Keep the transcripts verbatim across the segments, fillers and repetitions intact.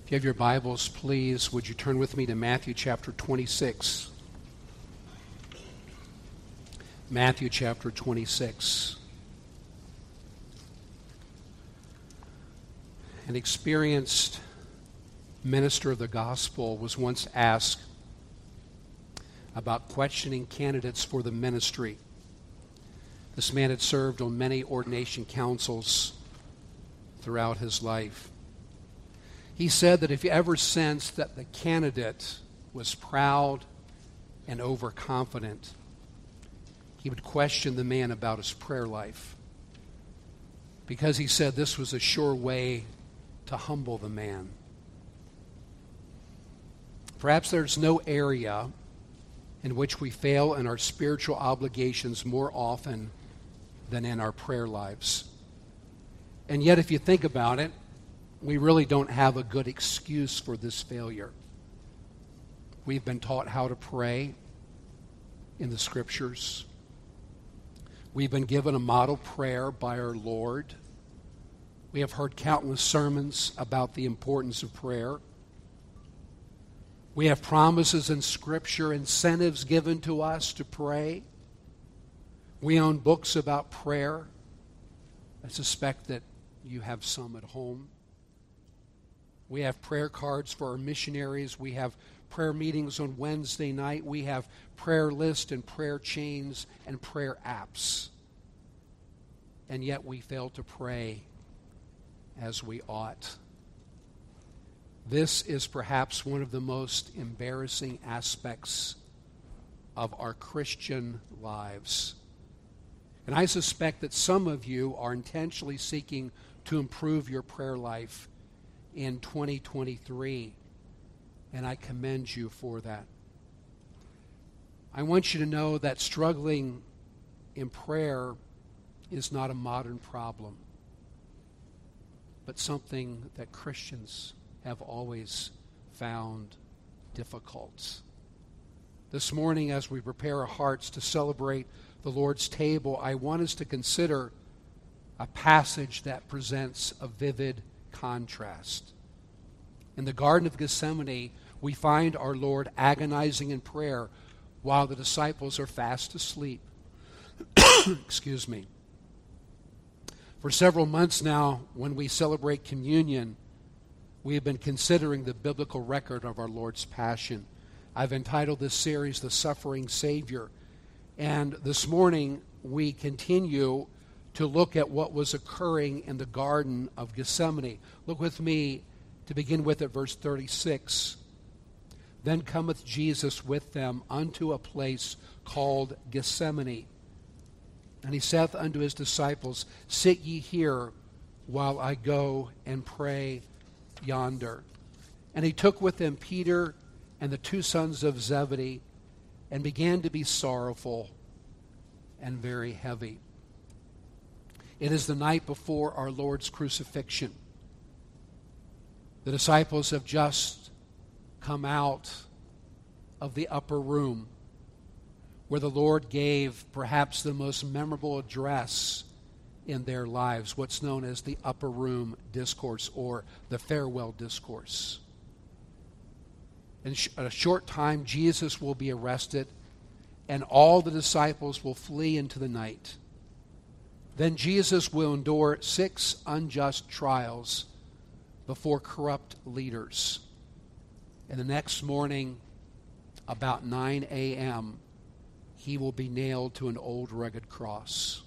If you have your Bibles, please, would you turn with me to Matthew chapter twenty-six? Matthew chapter twenty-six. An experienced minister of the gospel was once asked about questioning candidates for the ministry. This man had served on many ordination councils throughout his life. He said that if he ever sensed that the candidate was proud and overconfident, he would question the man about his prayer life, because he said this was a sure way to humble the man. Perhaps there's no area in which we fail in our spiritual obligations more often than in our prayer lives. And yet, if you think about it, we really don't have a good excuse for this failure. We've been taught how to pray in the Scriptures. We've been given a model prayer by our Lord. We have heard countless sermons about the importance of prayer. We have promises in Scripture, incentives given to us to pray. We own books about prayer. I suspect that you have some at home. We have prayer cards for our missionaries. We have prayer meetings on Wednesday night. We have prayer lists and prayer chains and prayer apps. And yet we fail to pray as we ought. This is perhaps one of the most embarrassing aspects of our Christian lives. And I suspect that some of you are intentionally seeking to improve your prayer life in twenty twenty-three, and I commend you for that. I want you to know that struggling in prayer is not a modern problem, but something that Christians have always found difficult. This morning, as we prepare our hearts to celebrate the Lord's table, I want us to consider a passage that presents a vivid contrast. In the Garden of Gethsemane, we find our Lord agonizing in prayer while the disciples are fast asleep. Excuse me. For several months now, when we celebrate communion, we have been considering the biblical record of our Lord's Passion. I've entitled this series, The Suffering Savior. And this morning, we continue to look at what was occurring in the Garden of Gethsemane. Look with me to begin with at verse thirty-six. Then cometh Jesus with them unto a place called Gethsemane. And he saith unto his disciples, Sit ye here while I go and pray yonder. And he took with him Peter and the two sons of Zebedee, and began to be sorrowful and very heavy. It is the night before our Lord's crucifixion. The disciples have just come out of the upper room where the Lord gave perhaps the most memorable address in their lives, what's known as the upper room discourse or the farewell discourse. In a short time, Jesus will be arrested, and all the disciples will flee into the night. Then Jesus will endure six unjust trials before corrupt leaders. And the next morning, about nine a.m., he will be nailed to an old rugged cross.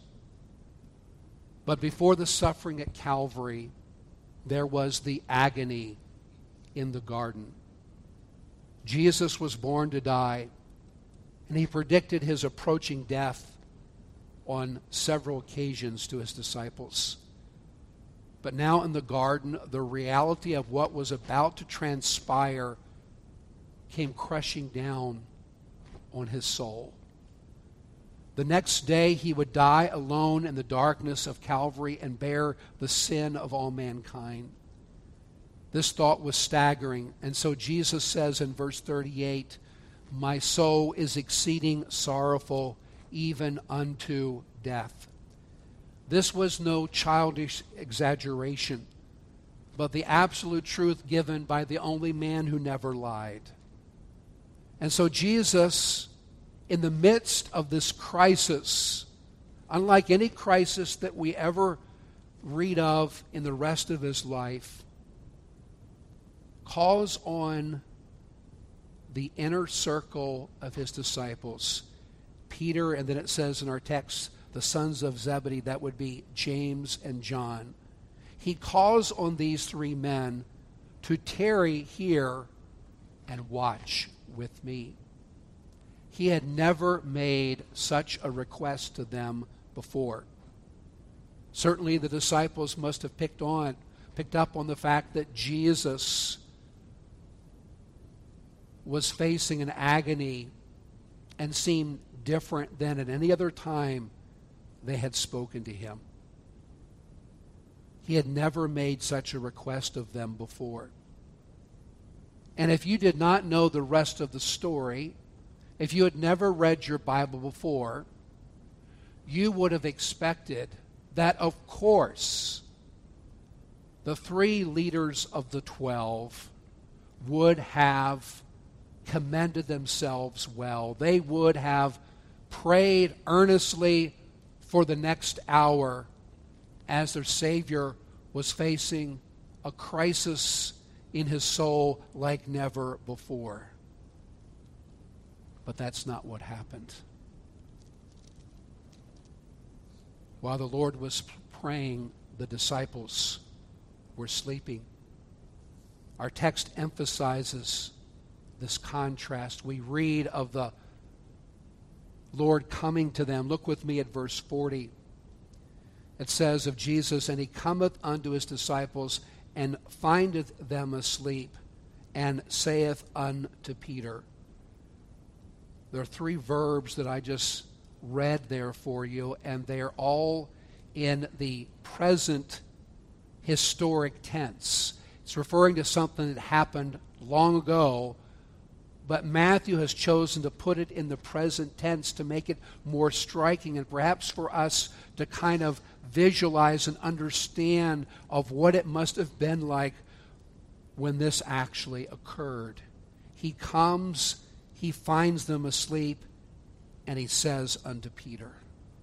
But before the suffering at Calvary, there was the agony in the garden. Jesus was born to die, and he predicted his approaching death on several occasions to his disciples. But now in the garden, the reality of what was about to transpire came crushing down on his soul. The next day he would die alone in the darkness of Calvary and bear the sin of all mankind. This thought was staggering, and so Jesus says in verse thirty-eight, My soul is exceeding sorrowful, even unto death. This was no childish exaggeration. but the absolute truth given by the only man who never lied. And so Jesus, in the midst of this crisis, unlike any crisis that we ever read of in the rest of his life, calls on the inner circle of his disciples, Peter, and then it says in our text, the sons of Zebedee, that would be James and John. He calls on these three men to tarry here and watch with me. He had never made such a request to them before. Certainly the disciples must have picked on, picked up on the fact that Jesus was facing an agony and seemed different than at any other time they had spoken to him. He had never made such a request of them before. And if you did not know the rest of the story, if you had never read your Bible before, you would have expected that, of course, the three leaders of the twelve would have commended themselves well. They would have prayed earnestly for the next hour as their Savior was facing a crisis in his soul like never before. But that's not what happened. While the Lord was praying, the disciples were sleeping. Our text emphasizes this contrast. We read of the Lord coming to them. Look with me at verse forty. It says of Jesus, "And he cometh unto his disciples, and findeth them asleep, and saith unto Peter." There are three verbs that I just read there for you, and they are all in the present historic tense. It's referring to something that happened long ago, but Matthew has chosen to put it in the present tense to make it more striking and perhaps for us to kind of visualize and understand of what it must have been like when this actually occurred. He comes, he finds them asleep, and he says unto Peter.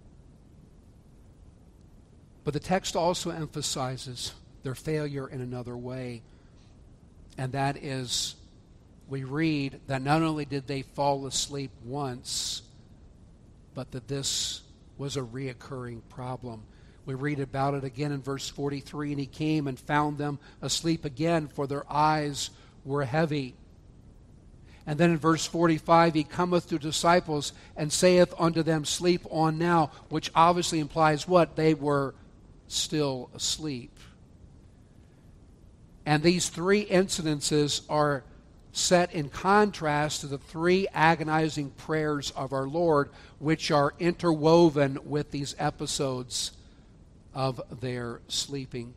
But the text also emphasizes their failure in another way, and that is, we read that not only did they fall asleep once, but that this was a reoccurring problem. We read about it again in verse forty-three, "And he came and found them asleep again, for their eyes were heavy." And then in verse forty-five, "He cometh to disciples and saith unto them, Sleep on now," which obviously implies what? They were still asleep. And these three incidences are set in contrast to the three agonizing prayers of our Lord, which are interwoven with these episodes of their sleeping.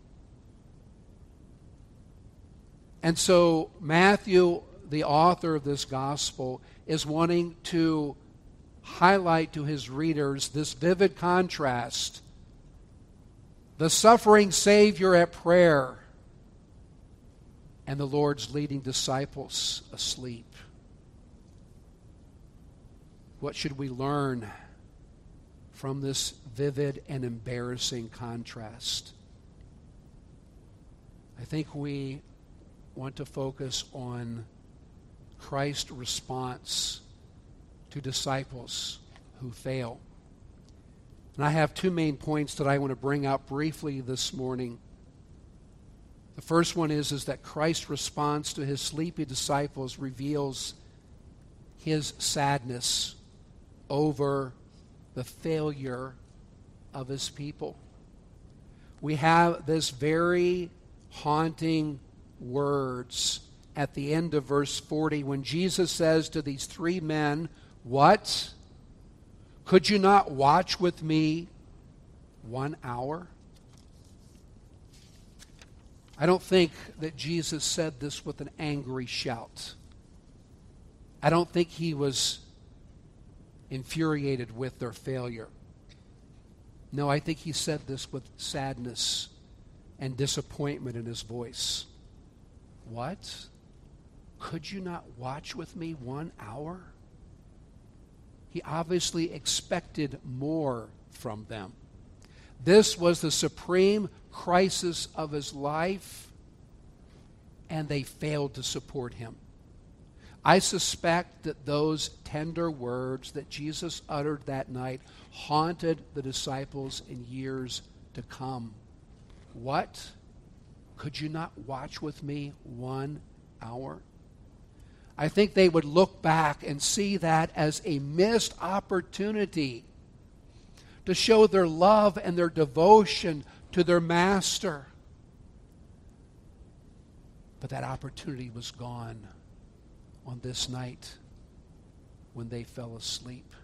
And so Matthew, the author of this gospel, is wanting to highlight to his readers this vivid contrast. The suffering Savior at prayer, and the Lord's leading disciples asleep. What should we learn from this vivid and embarrassing contrast? I think we want to focus on Christ's response to disciples who fail. And I have two main points that I want to bring out briefly this morning. The first one is, is that Christ's response to his sleepy disciples reveals his sadness over the failure of his people. We have this very haunting words at the end of verse forty when Jesus says to these three men, "What? Could you not watch with me one hour?" I don't think that Jesus said this with an angry shout. I don't think he was infuriated with their failure. No, I think he said this with sadness and disappointment in his voice. What? Could you not watch with me one hour? He obviously expected more from them. This was the supreme crisis of his life, and they failed to support him. I suspect that those tender words that Jesus uttered that night haunted the disciples in years to come. What? Could you not watch with me one hour? I think they would look back and see that as a missed opportunity to show their love and their devotion to their master. But that opportunity was gone on this night when they fell asleep.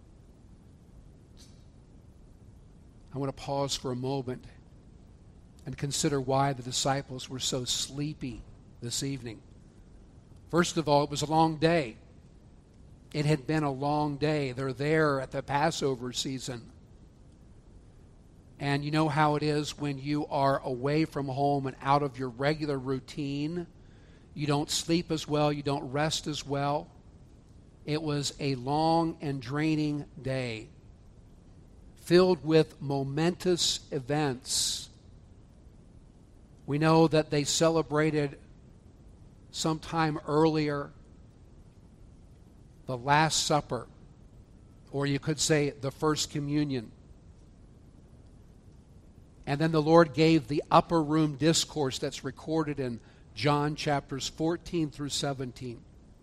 I want to pause for a moment and consider why the disciples were so sleepy this evening. First of all, it was a long day. It had been a long day. They're there at the Passover season. And you know how it is when you are away from home and out of your regular routine. You don't sleep as well. You don't rest as well. It was a long and draining day, filled with momentous events. We know that they celebrated sometime earlier the Last Supper, or you could say the First Communion. And then the Lord gave the upper room discourse that's recorded in John chapters fourteen through seventeen.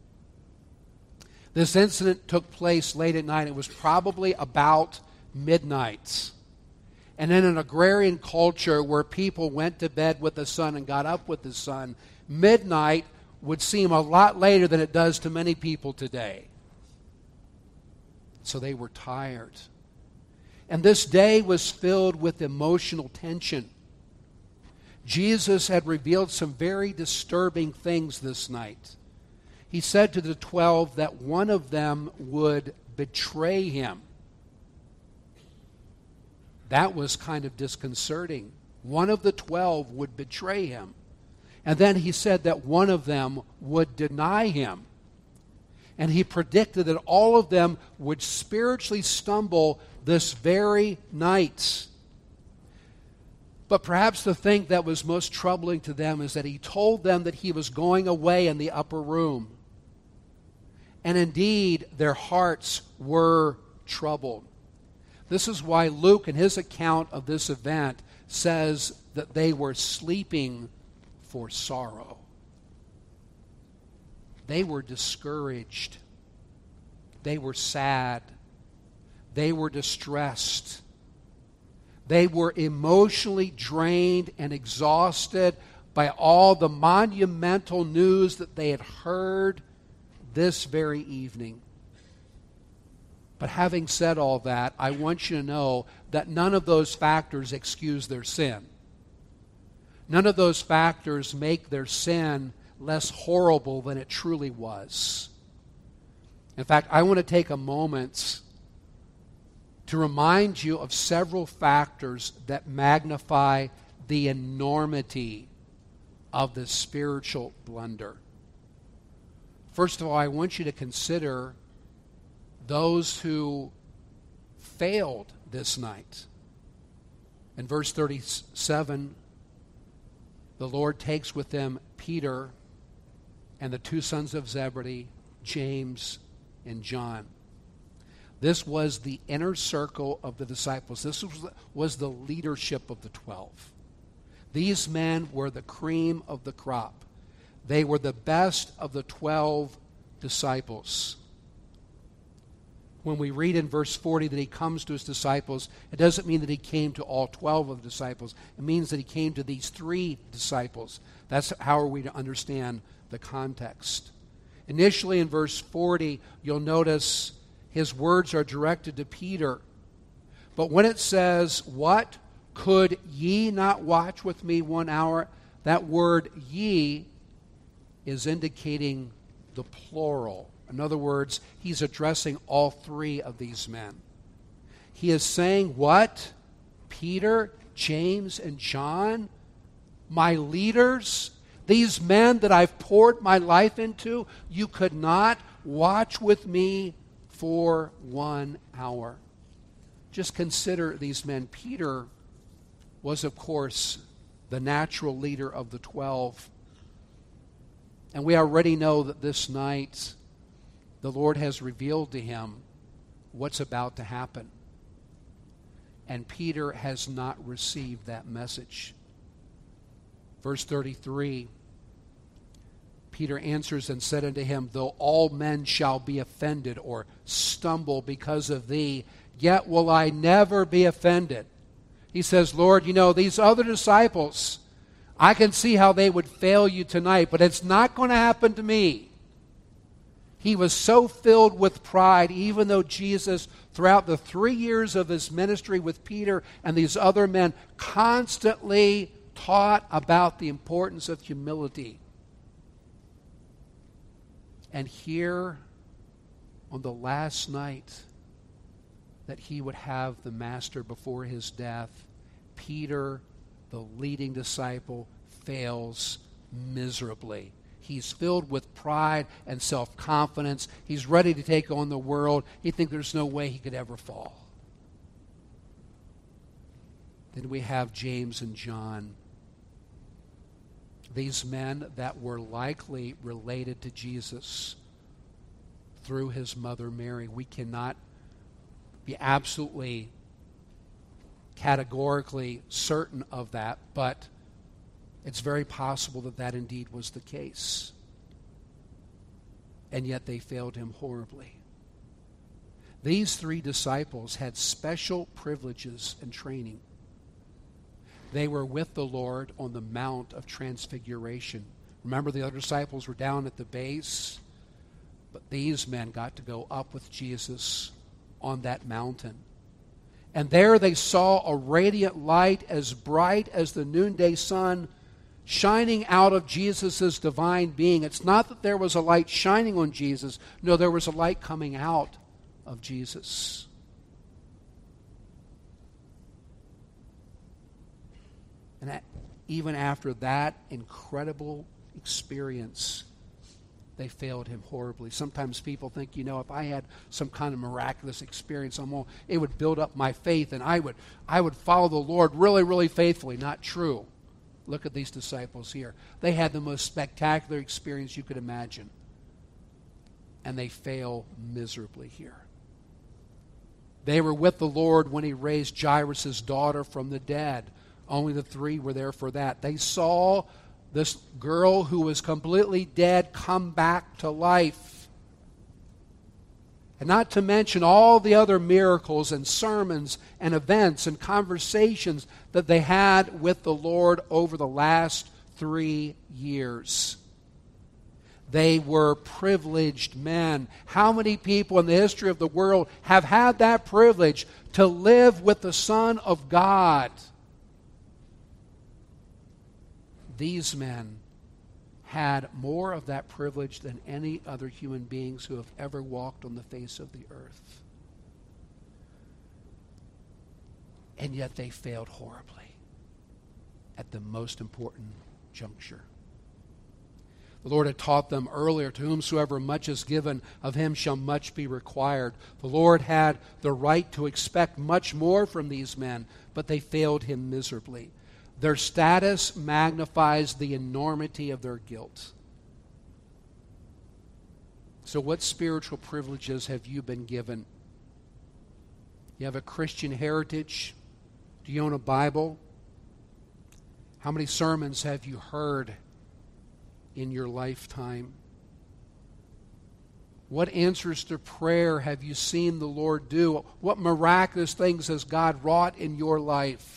This incident took place late at night. It was probably about midnight. And in an agrarian culture where people went to bed with the sun and got up with the sun, midnight would seem a lot later than it does to many people today. So they were tired. And this day was filled with emotional tension. Jesus had revealed some very disturbing things this night. He said to the twelve that one of them would betray him. That was kind of disconcerting. One of the twelve would betray him. And then he said that one of them would deny him. And he predicted that all of them would spiritually stumble this very night. But perhaps the thing that was most troubling to them is that he told them that he was going away in the upper room. And indeed, their hearts were troubled. This is why Luke, in his account of this event, says that they were sleeping for sorrow. They were discouraged. They were sad. They were distressed. They were emotionally drained and exhausted by all the monumental news that they had heard this very evening. But having said all that, I want you to know that none of those factors excuse their sin. None of those factors make their sin less horrible than it truly was. In fact, I want to take a moment to remind you of several factors that magnify the enormity of this spiritual blunder. First of all, I want you to consider those who failed this night. In verse thirty-seven, the Lord takes with them Peter and the two sons of Zebedee, James and John. This was the inner circle of the disciples. This was, was the leadership of the twelve. These men were the cream of the crop. They were the best of the twelve disciples. When we read in verse forty that he comes to his disciples, it doesn't mean that he came to all twelve of the disciples. It means that he came to these three disciples. That's how are we to understand the context. Initially in verse forty, you'll notice his words are directed to Peter. But when it says, "What? Could ye not watch with me one hour?" That word ye is indicating the plural. In other words, he's addressing all three of these men. He is saying, what? Peter, James, and John? my leaders, these men that I've poured my life into, you could not watch with me for one hour. Just consider these men. Peter was, of course, the natural leader of the twelve. And we already know that this night the Lord has revealed to him what's about to happen. And Peter has not received that message. Verse thirty-three, Peter answers and said unto him, though all men shall be offended or stumble because of thee, yet will I never be offended. He says, Lord, you know, these other disciples, I can see how they would fail you tonight, but it's not going to happen to me. He was so filled with pride, even though Jesus, throughout the three years of his ministry with Peter and these other men, constantly taught about the importance of humility. And here, on the last night that he would have the Master before his death, Peter, the leading disciple, fails miserably. He's filled with pride and self-confidence. He's ready to take on the world. He thinks there's no way he could ever fall. Then we have James and John. These men that were likely related to Jesus through his mother Mary. We cannot be absolutely categorically certain of that, but it's very possible that that indeed was the case. And yet they failed him horribly. These three disciples had special privileges and training. They were with the Lord on the Mount of Transfiguration. Remember, the other disciples were down at the base, but these men got to go up with Jesus on that mountain. And there they saw a radiant light as bright as the noonday sun shining out of Jesus' divine being. It's not that there was a light shining on Jesus. No, there was a light coming out of Jesus. And that, even after that incredible experience, they failed him horribly. Sometimes people think, you know, if I had some kind of miraculous experience, I'm all, it would build up my faith and I would, I would follow the Lord really, really faithfully. Not true. Look at these disciples here. They had the most spectacular experience you could imagine. And they fail miserably here. They were with the Lord when he raised Jairus' daughter from the dead. Only the three were there for that. They saw this girl who was completely dead come back to life. And not to mention all the other miracles and sermons and events and conversations that they had with the Lord over the last three years. They were privileged men. How many people in the history of the world have had that privilege to live with the Son of God? These men had more of that privilege than any other human beings who have ever walked on the face of the earth. And yet they failed horribly at the most important juncture. The Lord had taught them earlier, to whomsoever much is given, of him shall much be required. The Lord had the right to expect much more from these men, but they failed him miserably. Their status magnifies the enormity of their guilt. So what spiritual privileges have you been given? You have a Christian heritage? Do you own a Bible? How many sermons have you heard in your lifetime? What answers to prayer have you seen the Lord do? What miraculous things has God wrought in your life?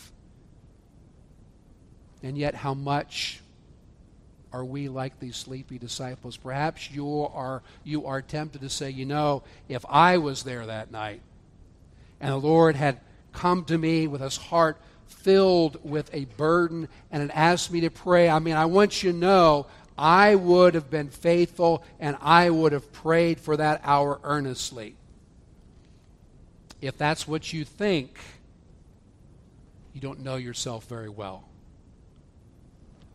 And yet, how much are we like these sleepy disciples? Perhaps you are, you are tempted to say, you know, if I was there that night, and the Lord had come to me with his heart filled with a burden and had asked me to pray, I mean, I want you to know, I would have been faithful and I would have prayed for that hour earnestly. If that's what you think, you don't know yourself very well.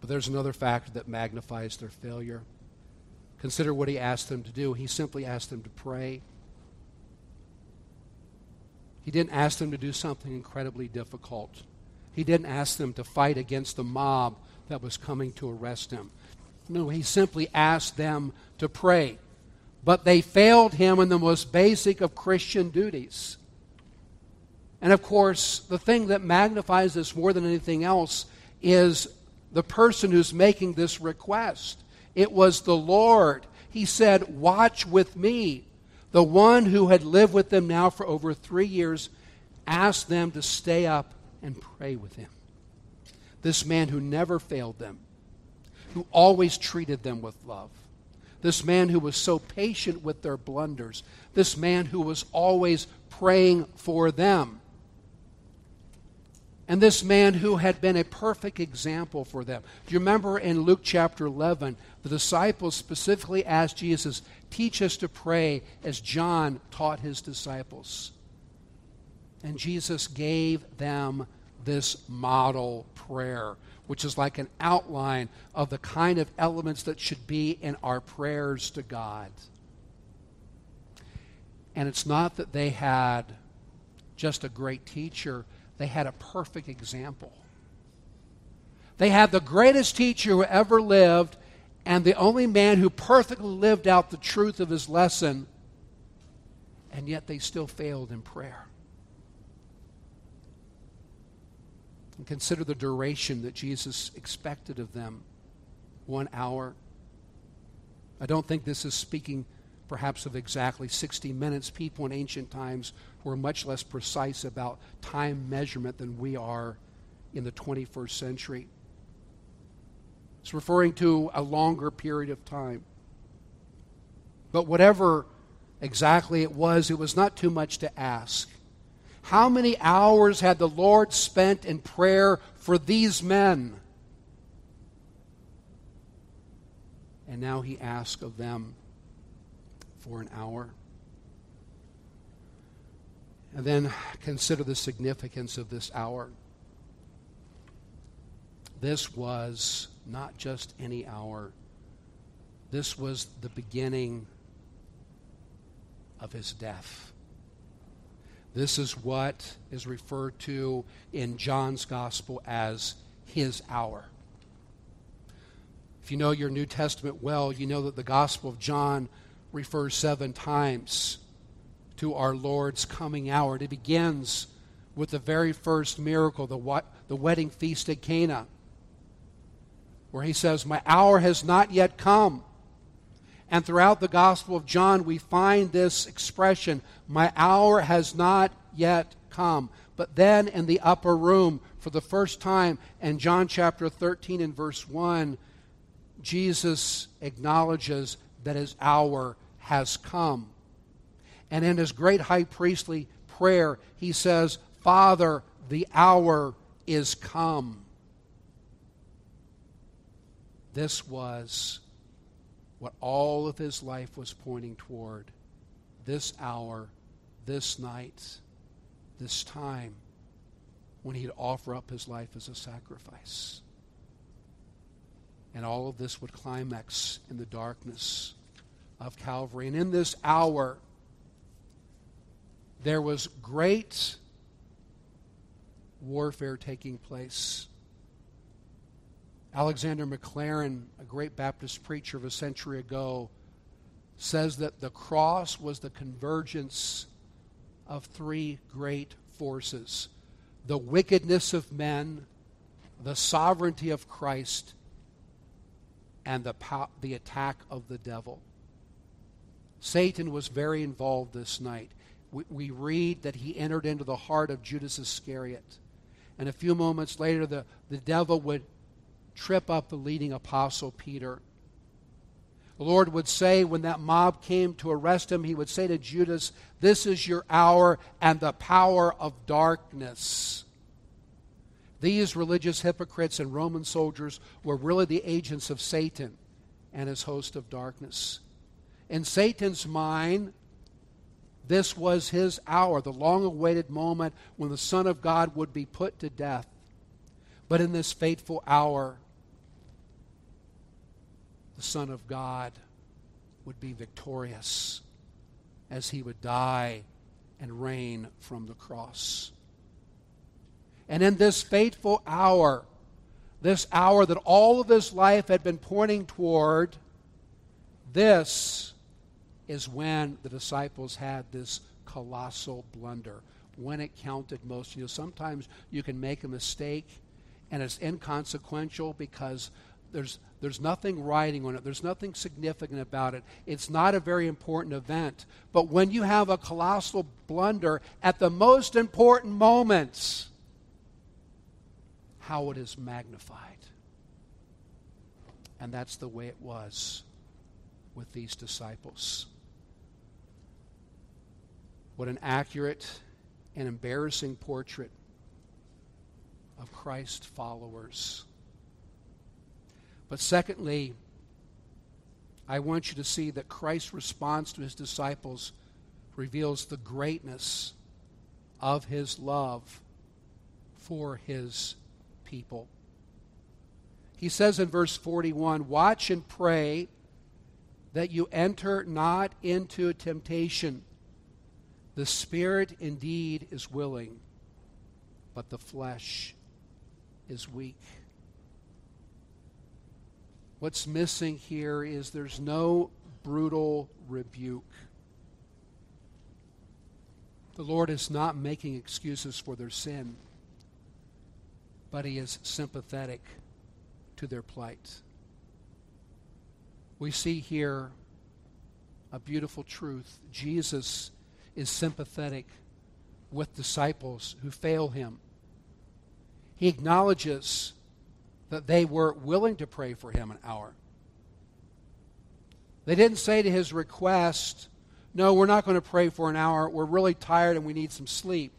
But there's another factor that magnifies their failure. Consider what he asked them to do. He simply asked them to pray. He didn't ask them to do something incredibly difficult. He didn't ask them to fight against the mob that was coming to arrest him. No, he simply asked them to pray. But they failed him in the most basic of Christian duties. And of course, the thing that magnifies this more than anything else is the person who's making this request. It was the Lord. He said, "Watch with me." The one who had lived with them now for over three years asked them to stay up and pray with him. This man who never failed them, who always treated them with love. This man who was so patient with their blunders. This man who was always praying for them. And this man who had been a perfect example for them. Do you remember in Luke chapter eleven, the disciples specifically asked Jesus, "Teach us to pray as John taught his disciples." And Jesus gave them this model prayer, which is like an outline of the kind of elements that should be in our prayers to God. And it's not that they had just a great teacher. They had a perfect example. They had the greatest teacher who ever lived and the only man who perfectly lived out the truth of his lesson, and yet they still failed in prayer. And consider the duration that Jesus expected of them. One hour. I don't think this is speaking perhaps of exactly sixty minutes. People in ancient times were much less precise about time measurement than we are in the twenty-first century. It's referring to a longer period of time. But whatever exactly it was, it was not too much to ask. How many hours had the Lord spent in prayer for these men? And now he asks of them for an hour. And then consider the significance of this hour. This was not just any hour. This was the beginning of his death. This is what is referred to in John's gospel as his hour. If you know your New Testament well, you know that the Gospel of John refers seven times to our Lord's coming hour. It begins with the very first miracle, the, the wedding feast at Cana, where he says, "My hour has not yet come." And throughout the Gospel of John, we find this expression, "My hour has not yet come." But then in the upper room, for the first time, in John chapter thirteen and verse one, Jesus acknowledges that his hour has come. And in his great high priestly prayer, he says, "Father, the hour is come." This was what all of his life was pointing toward. This hour, this night, this time when he'd offer up his life as a sacrifice. And all of this would climax in the darkness of Calvary. And in this hour, there was great warfare taking place. Alexander Maclaren, a great Baptist preacher of a century ago, says that the cross was the convergence of three great forces: the wickedness of men, the sovereignty of Christ, and the, pow- the attack of the devil. Satan was very involved this night. We, we read that he entered into the heart of Judas Iscariot. And a few moments later, the, the devil would trip up the leading apostle Peter. The Lord would say, when that mob came to arrest him, he would say to Judas, "This is your hour and the power of darkness." These religious hypocrites and Roman soldiers were really the agents of Satan and his host of darkness. In Satan's mind, this was his hour, the long-awaited moment when the Son of God would be put to death. But in this fateful hour, the Son of God would be victorious as he would die and reign from the cross. And in this fateful hour, this hour that all of his life had been pointing toward, this is when the disciples had this colossal blunder, when it counted most. You know, sometimes you can make a mistake and it's inconsequential because there's there's nothing writing on it. There's nothing significant about it. It's not a very important event. But when you have a colossal blunder at the most important moments, how it is magnified. And that's the way it was with these disciples. What an accurate and embarrassing portrait of Christ followers. But secondly, I want you to see that Christ's response to his disciples reveals the greatness of his love for his people. He says in verse forty-one, "Watch and pray that you enter not into temptation. The spirit indeed is willing, but the flesh is weak." What's missing here is there's no brutal rebuke. The Lord is not making excuses for their sin, but he is sympathetic to their plight. We see here a beautiful truth. Jesus is sympathetic with disciples who fail him. He acknowledges that they were willing to pray for him an hour. They didn't say to his request, "No, we're not going to pray for an hour. We're really tired and we need some sleep."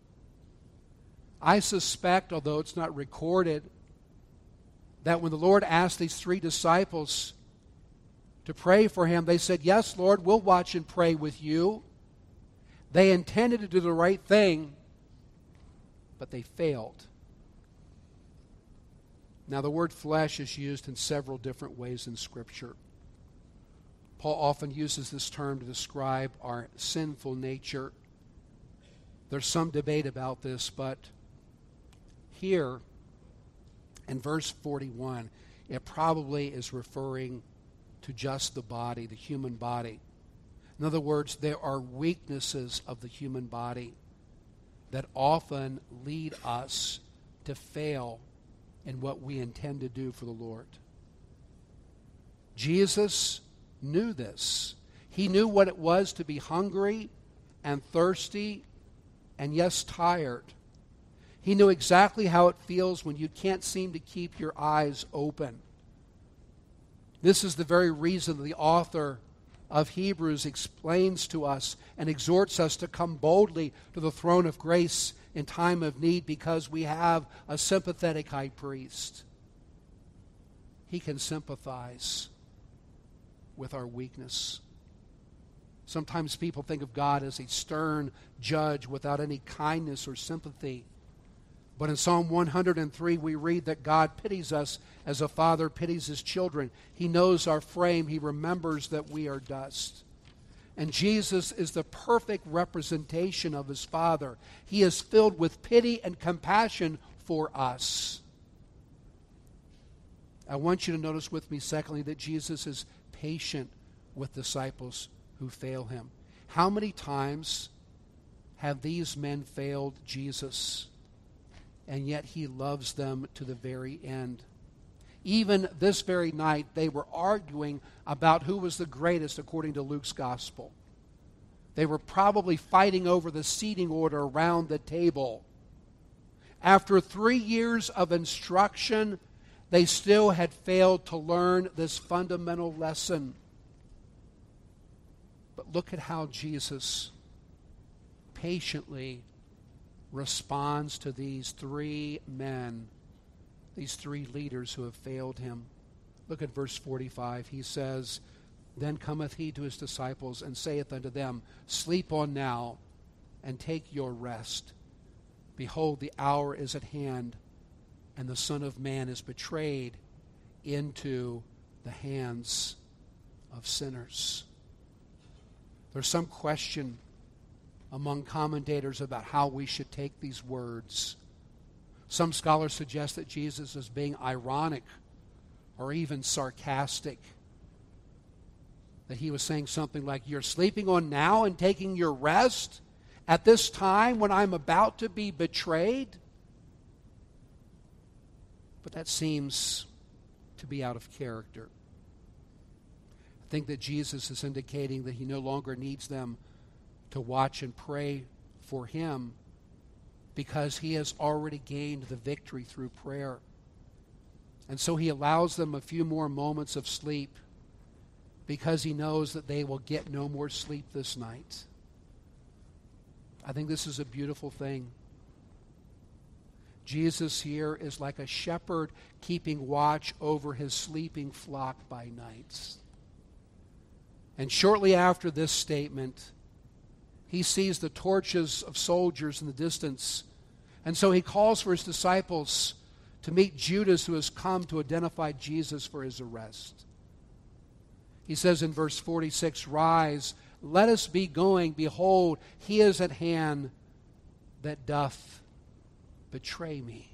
I suspect, although it's not recorded, that when the Lord asked these three disciples to pray for him, they said, "Yes, Lord, we'll watch and pray with you." They intended to do the right thing, but they failed. Now, the word flesh is used in several different ways in Scripture. Paul often uses this term to describe our sinful nature. There's some debate about this, but here in verse forty-one, it probably is referring to just the body, the human body. In other words, there are weaknesses of the human body that often lead us to fail in what we intend to do for the Lord. Jesus knew this. He knew what it was to be hungry and thirsty and, yes, tired. He knew exactly how it feels when you can't seem to keep your eyes open. This is the very reason the author of Hebrews explains to us and exhorts us to come boldly to the throne of grace in time of need, because we have a sympathetic high priest. He can sympathize with our weakness. Sometimes people think of God as a stern judge without any kindness or sympathy. But in Psalm one hundred three, we read that God pities us as a father pities his children. He knows our frame. He remembers that we are dust. And Jesus is the perfect representation of his Father. He is filled with pity and compassion for us. I want you to notice with me, secondly, that Jesus is patient with disciples who fail him. How many times have these men failed Jesus? And yet he loves them to the very end. Even this very night, they were arguing about who was the greatest according to Luke's gospel. They were probably fighting over the seating order around the table. After three years of instruction, they still had failed to learn this fundamental lesson. But look at how Jesus patiently responds to these three men, these three leaders who have failed him. Look at verse forty-five. He says, "Then cometh he to his disciples, and saith unto them, Sleep on now, and take your rest. Behold, the hour is at hand, and the Son of Man is betrayed into the hands of sinners. There's some question among commentators about how we should take these words. Some scholars suggest that Jesus is being ironic or even sarcastic. That he was saying something like, you're sleeping on now and taking your rest at this time when I'm about to be betrayed? But that seems to be out of character. I think that Jesus is indicating that he no longer needs them to watch and pray for him because he has already gained the victory through prayer. And so he allows them a few more moments of sleep because he knows that they will get no more sleep this night. I think this is a beautiful thing. Jesus here is like a shepherd keeping watch over his sleeping flock by night. And shortly after this statement, he sees the torches of soldiers in the distance. And so he calls for his disciples to meet Judas, who has come to identify Jesus for his arrest. He says in verse forty-six, rise, let us be going. Behold, he is at hand that doth betray me.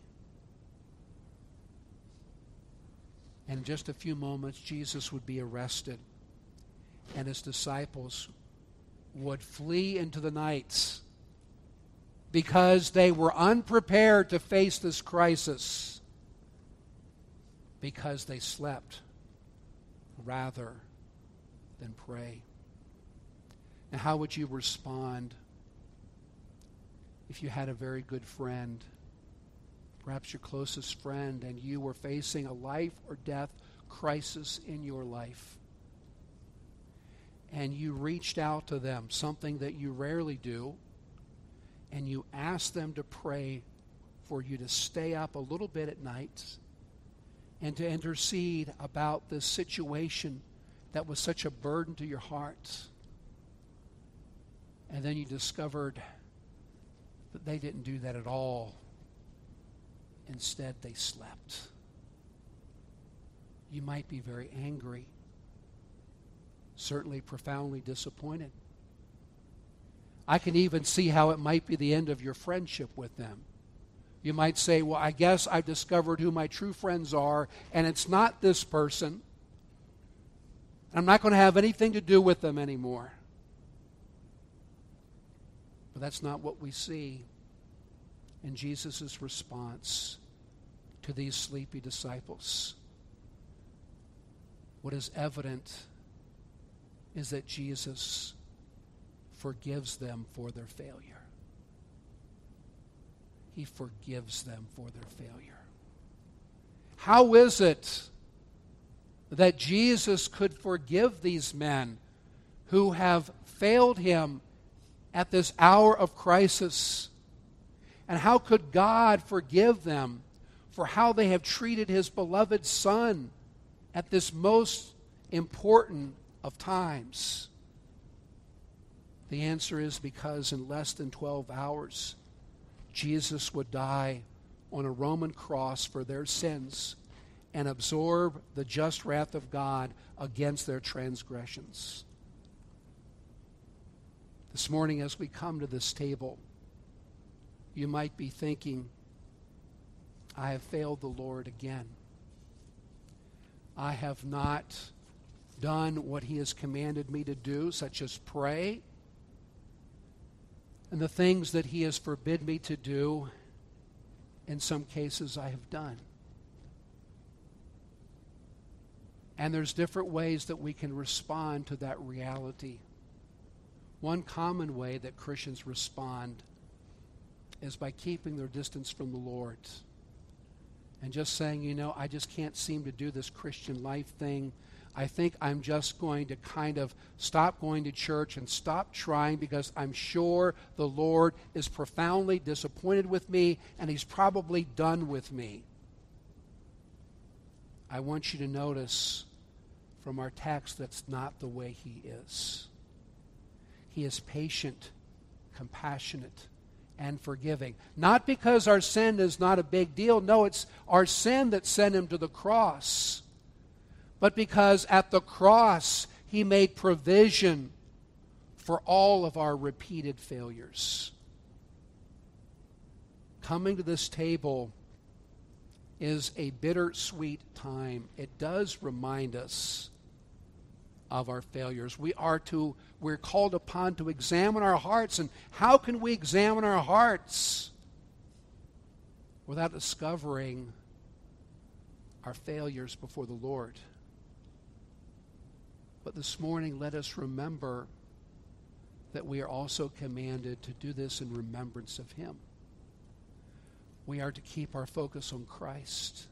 And in just a few moments, Jesus would be arrested, and his disciples would flee into the nights because they were unprepared to face this crisis, because they slept rather than pray. Now, how would you respond if you had a very good friend, perhaps your closest friend, and you were facing a life or death crisis in your life, and you reached out to them, something that you rarely do, and you asked them to pray for you to stay up a little bit at night and to intercede about this situation that was such a burden to your heart? And then you discovered that they didn't do that at all. Instead, they slept. You might be very angry, certainly profoundly disappointed. I can even see how it might be the end of your friendship with them. You might say, well, I guess I've discovered who my true friends are, and it's not this person. I'm not going to have anything to do with them anymore. But that's not what we see in Jesus' response to these sleepy disciples. What is evident is that Jesus forgives them for their failure. He forgives them for their failure. How is it that Jesus could forgive these men who have failed him at this hour of crisis? And how could God forgive them for how they have treated his beloved Son at this most important of times? The answer is because in less than twelve hours, Jesus would die on a Roman cross for their sins and absorb the just wrath of God against their transgressions. This morning, as we come to this table, you might be thinking, I have failed the Lord again. I have not done what he has commanded me to do, such as pray, and the things that he has forbid me to do, in some cases I have done. And there's different ways that we can respond to that reality. One common way that Christians respond is by keeping their distance from the Lord and just saying, you know, I just can't seem to do this Christian life thing. I think I'm just going to kind of stop going to church and stop trying because I'm sure the Lord is profoundly disappointed with me and he's probably done with me. I want you to notice from our text that's not the way he is. He is patient, compassionate, and forgiving. Not because our sin is not a big deal. No, it's our sin that sent him to the cross. but because at the cross he made provision for all of our repeated failures. Coming to this table is a bittersweet time. It does remind us of our failures. We are to, we're called upon to examine our hearts. And how can we examine our hearts without discovering our failures before the Lord? But this morning, let us remember that we are also commanded to do this in remembrance of Him. We are to keep our focus on Christ.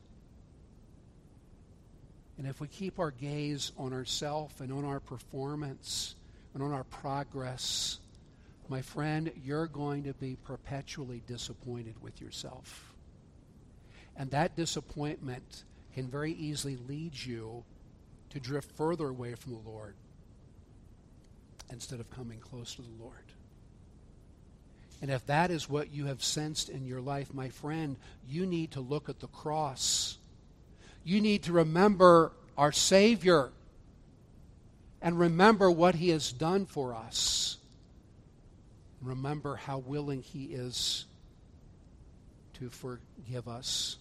And if we keep our gaze on ourselves and on our performance and on our progress, my friend, you're going to be perpetually disappointed with yourself. And that disappointment can very easily lead you to drift further away from the Lord instead of coming close to the Lord. And if that is what you have sensed in your life, my friend, you need to look at the cross. You need to remember our Savior and remember what He has done for us. Remember how willing He is to forgive us.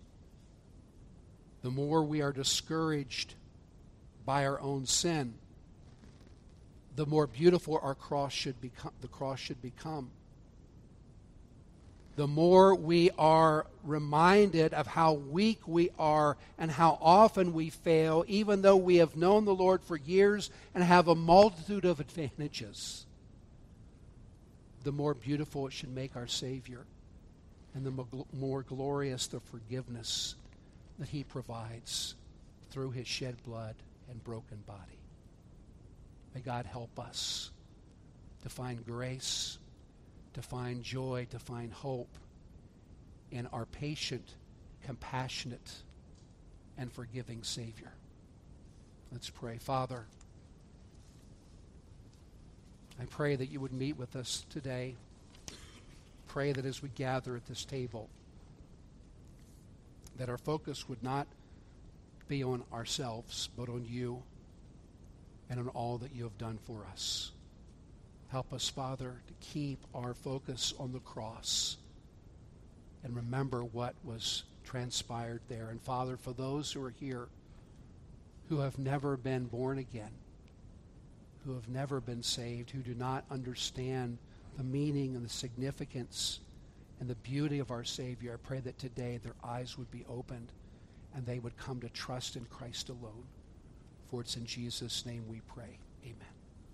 The more we are discouraged by our own sin, the more beautiful our cross should become, the cross should become. The more we are reminded of how weak we are and how often we fail, even though we have known the Lord for years and have a multitude of advantages, the more beautiful it should make our Savior, and the more glorious the forgiveness that He provides through His shed blood and broken body. May God help us to find grace, to find joy, to find hope in our patient, compassionate, and forgiving Savior. Let's pray. Father, I pray that you would meet with us today. Pray that as we gather at this table, that our focus would not be on ourselves, but on you and on all that you have done for us. Help us, Father, to keep our focus on the cross and remember what was transpired there. And Father, for those who are here who have never been born again, who have never been saved, who do not understand the meaning and the significance and the beauty of our Savior, I pray that today their eyes would be opened and they would come to trust in Christ alone. For it's in Jesus' name we pray. Amen.